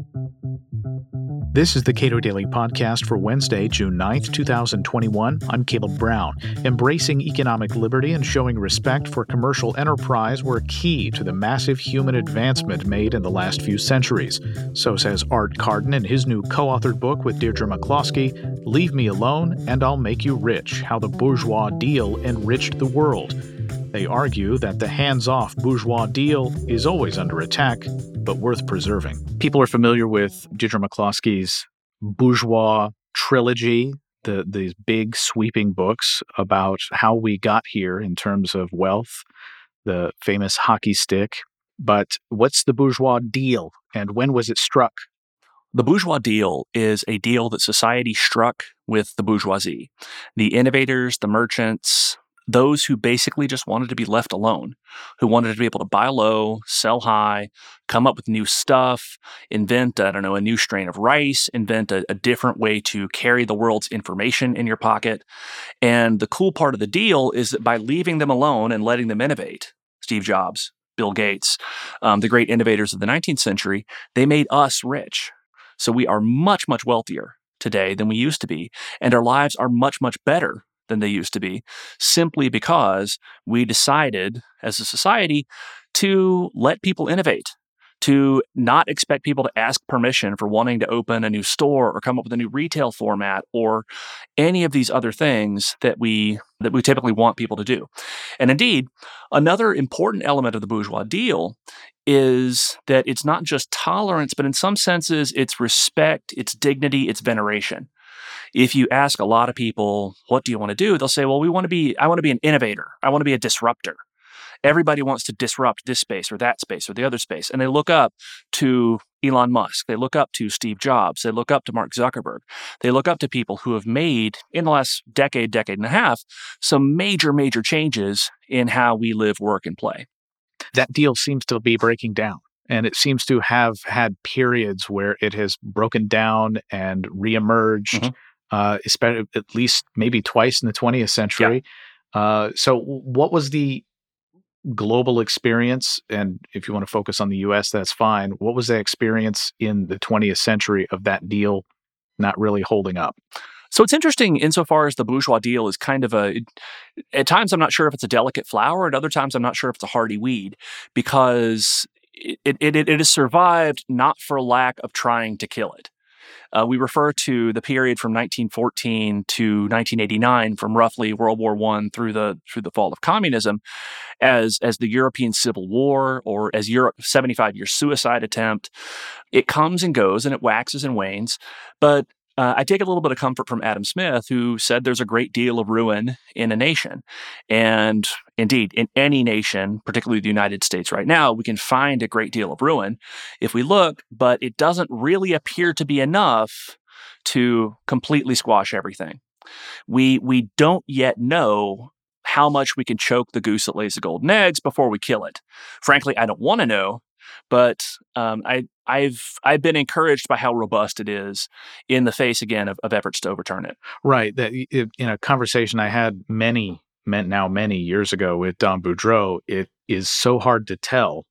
This is the Cato Daily Podcast for Wednesday, June 9th, 2021. I'm Caleb Brown. Embracing economic liberty and showing respect for commercial enterprise were key to the massive human advancement made in the last few centuries. So says Art Carden in his new co-authored book with Deirdre McCloskey, Leave Me Alone and I'll Make You Rich: How the Bourgeois Deal Enriched the World. They argue that the hands-off bourgeois deal is always under attack, but worth preserving. People are familiar with Deirdre McCloskey's bourgeois trilogy, these big sweeping books about how we got here in terms of wealth, the famous hockey stick. But what's the bourgeois deal, and when was it struck? The bourgeois deal is a deal that society struck with the bourgeoisie, the innovators, the merchants, those who basically just wanted to be left alone, who wanted to be able to buy low, sell high, come up with new stuff, invent, a new strain of rice, invent a different way to carry the world's information in your pocket. And the cool part of the deal is that by leaving them alone and letting them innovate, Steve Jobs, Bill Gates, the great innovators of the 19th century, they made us rich. So we are much, much wealthier today than we used to be, and our lives are much, much better than they used to be, simply because we decided as a society to let people innovate, to not expect people to ask permission for wanting to open a new store or come up with a new retail format or any of these other things that we typically want people to do. And indeed, another important element of the bourgeois deal is that it's not just tolerance, but in some senses, it's respect, it's dignity, it's veneration. If you ask a lot of people, what do you want to do? They'll say, well, I want to be an innovator. I want to be a disruptor. Everybody wants to disrupt this space or that space or the other space. And they look up to Elon Musk. They look up to Steve Jobs. They look up to Mark Zuckerberg. They look up to people who have made, in the last decade and a half, some major, major changes in how we live, work, and play. That deal seems to be breaking down. And it seems to have had periods where it has broken down and reemerged, especially at least maybe twice in the 20th century. Yeah. So what was the global experience? And if you want to focus on the U.S., that's fine. What was the experience in the 20th century of that deal not really holding up? So it's interesting insofar as the bourgeois deal is kind of at times I'm not sure if it's a delicate flower, at other times I'm not sure if it's a hardy weed, because it has survived not for lack of trying to kill it. We refer to the period from 1914 to 1989, from roughly World War I through the fall of communism, as the European Civil War, or as Europe's 75-year suicide attempt. It comes and goes, and it waxes and wanes, but I take a little bit of comfort from Adam Smith, who said there's a great deal of ruin in a nation. And indeed, in any nation, particularly the United States right now, we can find a great deal of ruin if we look, but it doesn't really appear to be enough to completely squash everything. We don't yet know how much we can choke the goose that lays the golden eggs before we kill it. Frankly, I don't want to know, but I've been encouraged by how robust it is in the face, again, of efforts to overturn it. Right. In a conversation I had many years ago with Don Boudreaux, it is so hard to tell.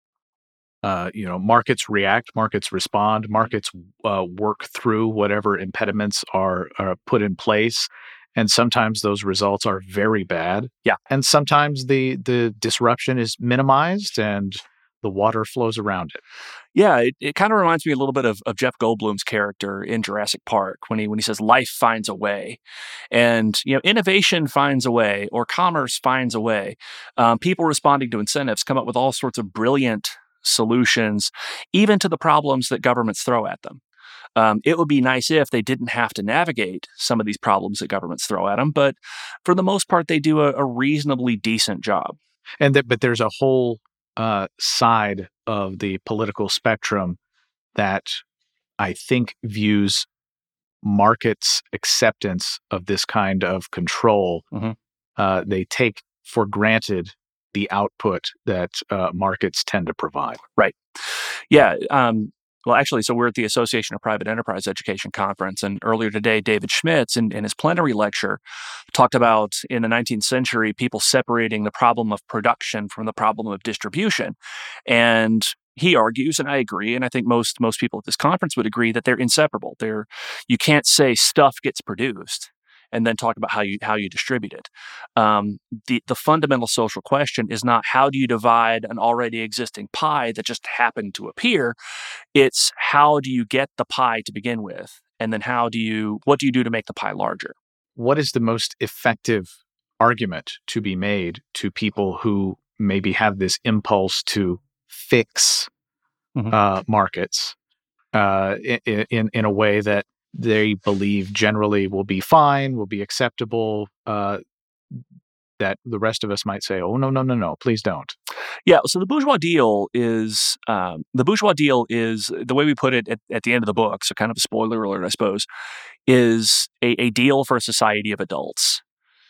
Markets react, markets respond, markets work through whatever impediments are put in place. And sometimes those results are very bad. Yeah. And sometimes the disruption is minimized and the water flows around it. Yeah, it kind of reminds me a little bit of Jeff Goldblum's character in Jurassic Park when he says life finds a way, and innovation finds a way, or commerce finds a way. People responding to incentives come up with all sorts of brilliant solutions, even to the problems that governments throw at them. It would be nice if they didn't have to navigate some of these problems that governments throw at them, but for the most part, they do a reasonably decent job. But there's a whole side of the political spectrum that I think views markets' acceptance of this kind of control. They take for granted the output that markets tend to provide. Right. Yeah. Well, actually, so we're at the Association of Private Enterprise Education Conference, and earlier today, David Schmitz, in his plenary lecture, talked about, in the 19th century, people separating the problem of production from the problem of distribution. And he argues, and I agree, and I think most people at this conference would agree that they're inseparable. You can't say stuff gets produced and then talk about how you distribute it. The fundamental social question is not how do you divide an already existing pie that just happened to appear. It's how do you get the pie to begin with, and then what do you do to make the pie larger? What is the most effective argument to be made to people who maybe have this impulse to fix markets in a way that they believe generally will be fine, will be acceptable, that the rest of us might say, oh, no, please don't? Yeah, so the bourgeois deal is the way we put it at the end of the book, so kind of a spoiler alert, I suppose, is a deal for a society of adults.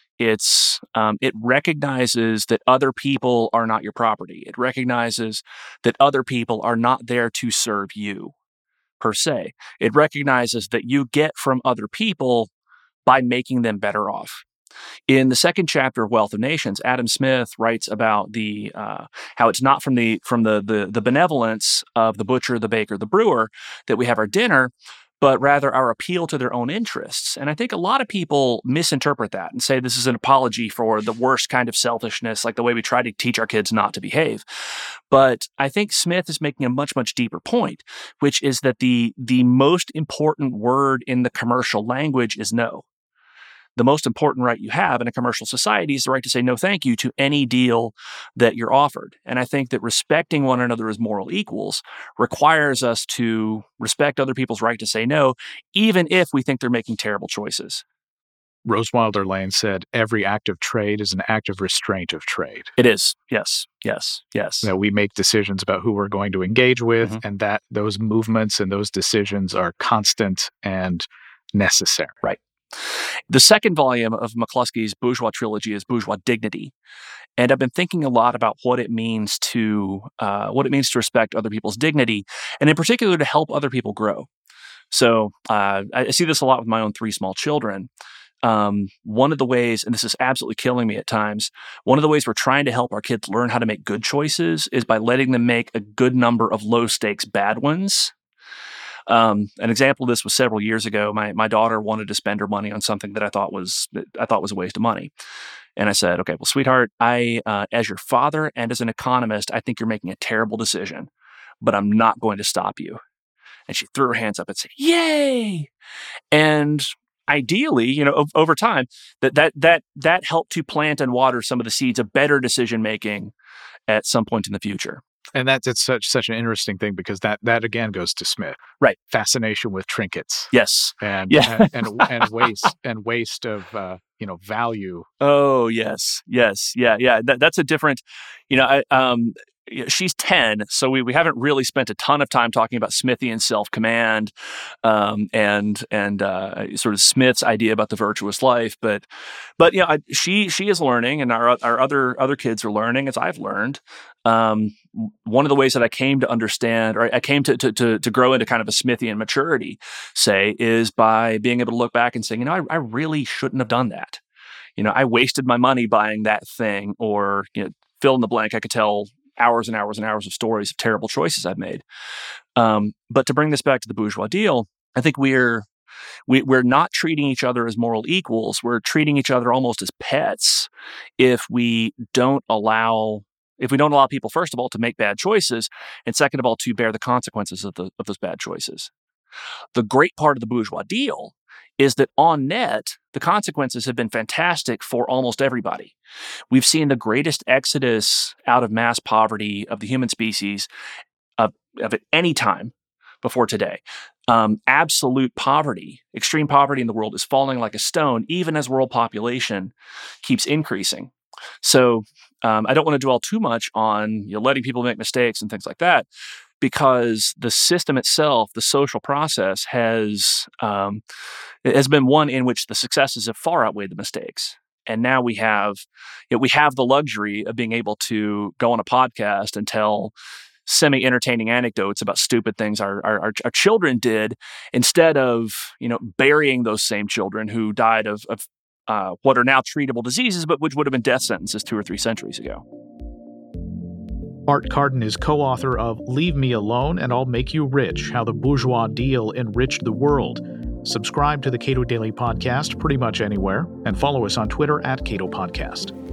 It recognizes that other people are not your property. It recognizes that other people are not there to serve you, per se. It recognizes that you get from other people by making them better off. In the second chapter of Wealth of Nations, Adam Smith writes about how it's not from the benevolence of the butcher, the baker, the brewer that we have our dinner, but rather our appeal to their own interests. And I think a lot of people misinterpret that and say this is an apology for the worst kind of selfishness, like the way we try to teach our kids not to behave. But I think Smith is making a much, much deeper point, which is that the most important word in the commercial language is no. The most important right you have in a commercial society is the right to say no thank you to any deal that you're offered. And I think that respecting one another as moral equals requires us to respect other people's right to say no, even if we think they're making terrible choices. Rose Wilder Lane said, every act of trade is an act of restraint of trade. It is. Yes. That we make decisions about who we're going to engage with, and that those movements and those decisions are constant and necessary. Right. The second volume of McCluskey's bourgeois trilogy is Bourgeois Dignity. And I've been thinking a lot about what it means to respect other people's dignity, and in particular to help other people grow. So I see this a lot with my own 3 small children. One of the ways, and this is absolutely killing me at times, one of the ways we're trying to help our kids learn how to make good choices is by letting them make a good number of low-stakes bad ones. An example of this was several years ago. My daughter wanted to spend her money on something that I thought was a waste of money. And I said, okay, well, sweetheart, as your father and as an economist, I think you're making a terrible decision, but I'm not going to stop you. And she threw her hands up and said, yay! And ideally, over time, that helped to plant and water some of the seeds of better decision making at some point in the future. And it's such an interesting thing because that again goes to Smith, right? Fascination with trinkets, yes, and waste of value. Oh yes, yeah. That's a different, she's 10, so we haven't really spent a ton of time talking about Smithian self-command, and sort of Smith's idea about the virtuous life. But she is learning, and our other kids are learning as I've learned. One of the ways that I came to understand, or I came to grow into kind of a Smithian maturity, say, is by being able to look back and saying, I really shouldn't have done that. I wasted my money buying that thing, or fill in the blank. I could tell hours and hours and hours of stories of terrible choices I've made. But to bring this back to the bourgeois deal, I think we're not treating each other as moral equals. We're treating each other almost as pets if we don't allow people, first of all, to make bad choices, and second of all, to bear the consequences of those bad choices. The great part of the bourgeois deal is that on net, the consequences have been fantastic for almost everybody. We've seen the greatest exodus out of mass poverty of the human species of at any time before today. Absolute poverty, extreme poverty in the world is falling like a stone, even as world population keeps increasing. So I don't want to dwell too much on letting people make mistakes and things like that, because the system itself, the social process, has been one in which the successes have far outweighed the mistakes. And now we have the luxury of being able to go on a podcast and tell semi-entertaining anecdotes about stupid things our children did, instead of burying those same children who died of what are now treatable diseases, but which would have been death sentences 2 or 3 centuries ago. Art Carden is co-author of Leave Me Alone and I'll Make You Rich: How the Bourgeois Deal Enriched the World. Subscribe to the Cato Daily Podcast pretty much anywhere, and follow us on Twitter @CatoPodcast.